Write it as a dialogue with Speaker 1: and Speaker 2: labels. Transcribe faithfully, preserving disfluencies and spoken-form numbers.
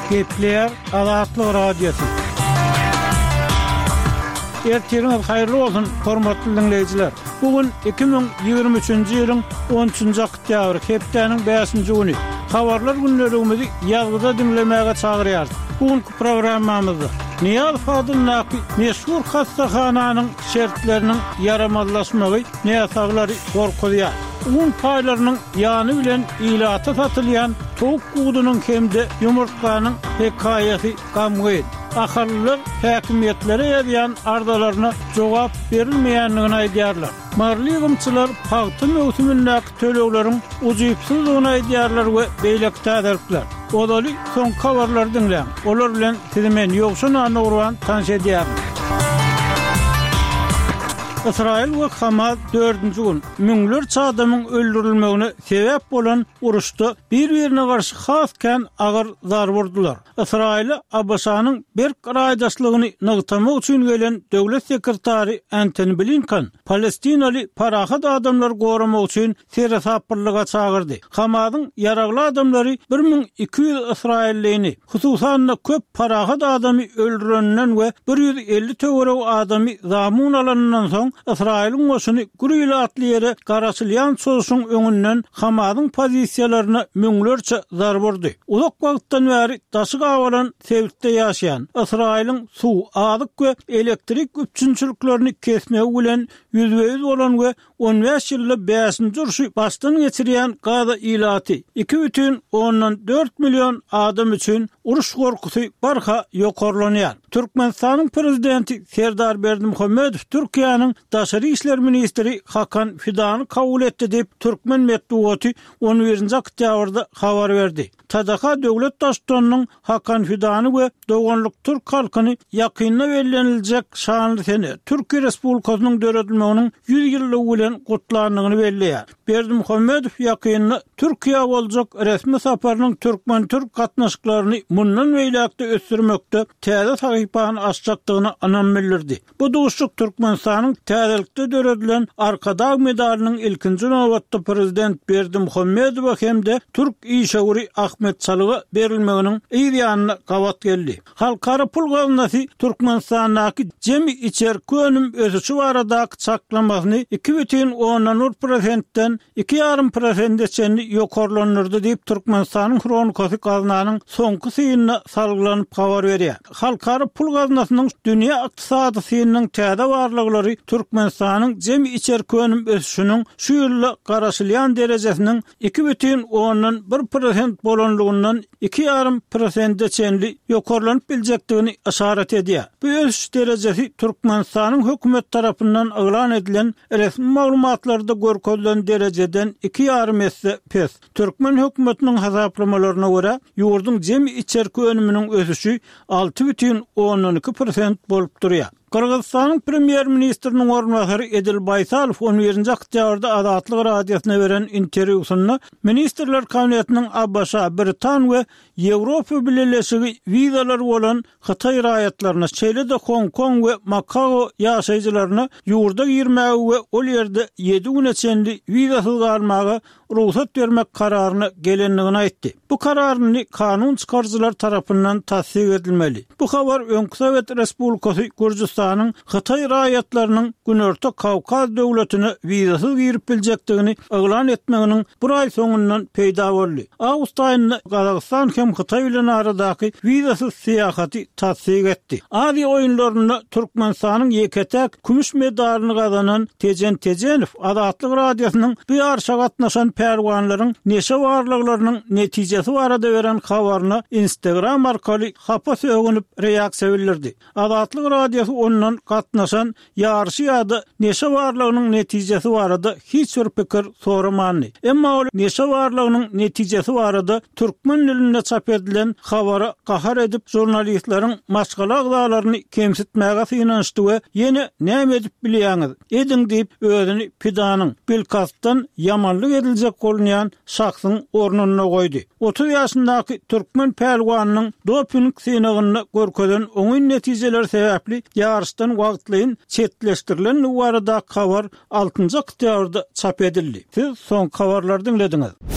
Speaker 1: Kepler Azatlyk Radiosu. Ertiriniz hayırlı olsun, hormatly dinleyijiler. Bugün iki bin ýygrimi üçinji ýylyň on üçinji oktýabr, hepdeniň beşinji güni. Habarlar günlerimizi ýazgyda dinlemäge çagyrýar. Bugünkü programmamyzda Niyaz Fadıl Naki meşhur hastahananyň şertleriniň yaramazlaşmagy näsagary gorkudýar. Un paylarynyň ýany bilen ilata satylýan towuk gudunyň hemde ýumurtkanyň hekaýaty gamgy. Ahyrlyk häkimiýetlere ýaýan ardalaryna jogap berilmeýändigini aýdýarlar. Marly gymçylar paýty mewsümindäki töleglerin uzypsyzlygyny aýdýarlar we beýlekde äderler. Odaly soň kabarlar dinleň. Olar bilen sizimen ýokşuna nurwan tanış edýär. İsrail we Hamas dördünji gün müňlerçe adamyň öldürilmegine sebäp bolan uruşda bir-birine garşy hasken agyr zar wurdular. İsrail Abbasanyň bir raýdaşlygyny nygtamak üçin gelen döwlet sekretary Antony Blinken Palestinaly parahat adamlar goramak üçin serasapyrlyga çagyrdy. Hamasyň yaragly adamlary bir ming iki ýüz İsrailliýini, hususan köp parahat adamy öldürenden we bir ýüz elli töwerek adamy zamun alanyndan soň İsrail'in goşuny gürüýle atly ýere garaşylýan soýuşyň öňünden Hamasyň pozisiýalaryna müňlerçe zar wurdy. Uzak wagtdan bäri daşyk awalan Sewitde ýaşaýan İsrail'in suw, azyk we elektrik üçinçiliklerini kesmegi bilen ýüzbeýüz bolan we on beş ýylda beşinji urşy başdan geçirýän Gaza ilaty iki бүтүн ondan dört milyon adam üçin uruş gorkusy barha ýokarlanýar. Türkmenistanyň prezidenti Serdar Berdimuhammedow Türkiýanyň Daşary işler ministri Hakan Fidany kabul etdi diýip Türkmen medeniýeti on birinji oktýabrda habar berdi. Tadaka döwlet daşdanynyň Hakan Fidany we doganlyk Türk halkyny ýakynna bellenilejek şanly sene Türkiýe Respublikasynyň döredilmeginiň yüz ýyllygy bilen gutlandygyny belleýär. Berdimuhammedow ýakynna Türkiýe boljak resmi saparynyň Türkmen Türk gatnaşyklaryny mundan beýlekde ösdürmekde täze sahypany açjakdygyny anam bildirdi. Bu duşluk Türkmenistanyň täzelikde döredilen Arkada medalynyň ilkinji nowatda prezident Berdimuhammedow hemde Türk işaguri Ahmet Çalyga berilmeginiň ýa-ni gawat geldi. Halkara pul gaznasy Türkmenistanyň jemi içerki önüm ösüşi baradaky çaklamasyny iki бүтүн ondan üç prosentden iki ýarym prosentçe ýokarlanyrdy diýip Türkmenistanyň kronikasy gaznanyň soňky synyna salgylanyp habar berýär. Halkara pul gaznasynyň dünýä ykdysady synynyň täze barlyklary Türkmenistanyň jemi içerki önüm ösüşiniň şu ýylda garaşylýan derejesiniň iki бүтүн ondan bir prosent bolanlygyndan iki ýarym prosentçe ýokarlanyp biljekdigini işaret edýär. Bu ösüş derejesi Türkmenistanyň hökümet tarapyndan elan edilen resmi maglumatlarda görkezlen derejeden iki ýarym esse pes. Türkmen hökümetiniň hasaplamalarına görä ýurduň jemi içerki önüminiň ösüşi alty бүтүн ondan iki prosent bolup durýar. Kırgızstanyň premier ministriniň ornbasary Edil Baysalow on birinji oktýabrda Azatlyk radiosyna beren interwýusynda ministrler kabinetiniň Abbasa, Britan we Ýewropa birleşigi wizalar bolan Hytaý raýatlaryna, çeýlede Hong Kong we Macao ýaşaýjylaryna ýurda girmäge we ol ýerde ýedi güneçendi wizasyz galmagy ruhsat bermek kararyny gelenligini aýtdy. Bu kararny kanun çykarjylar tarapyndan tasdik edilmeli. Bu habar öňkü Sowet Respublikasy Gürjistanyň Hytaý raýatlarynyň Günorta Kawkaz döwletine wizasyz girip biljekdigini elan etmeginiň bir ay soňundan peýda boldy. Awgust aýynda Gazagystan hem Hytaý bilen aradaky wizasyz syýahaty tasdik etdi. Aziýa oýunlarynda Türkmenistanyň ýeketek kümüş medalyny gazanan Tejen Tejenov Azatlyk radiosynyň bu ýarşa gatnaşan perwanlaryň neşe warlyklarynyň netijesi barada beren habaryna Instagram arkaly hapa sögünüp reaksiýa bildirdi. Azatlyk radiosu ondan gatnaşan ýarşy ýa-da neşe warlygynyň netijesi barada hiç bir pikir soramany. Emma ol neşe warlygynyň netijesi barada türkmen dilinde çap edilen habara gahar edip jurnalistleriň maşgala agdalaryny kemsitmäge synanşdy we ýene näme edip bilýäňiz ediň diýip özüni Pidanyň bilkastdan ýamanlyk ediljek bolýan şahsyň ornuna goýdy. otuz ýaşyndaky türkmen pelwanynyň doping synagyny görkezen oňy netijeler sebäpli ýarşdan wagtlyň çetleşdirilen barada habar altynji oktýabrda çap edildi. Siz soň habarlary dinlediňiz.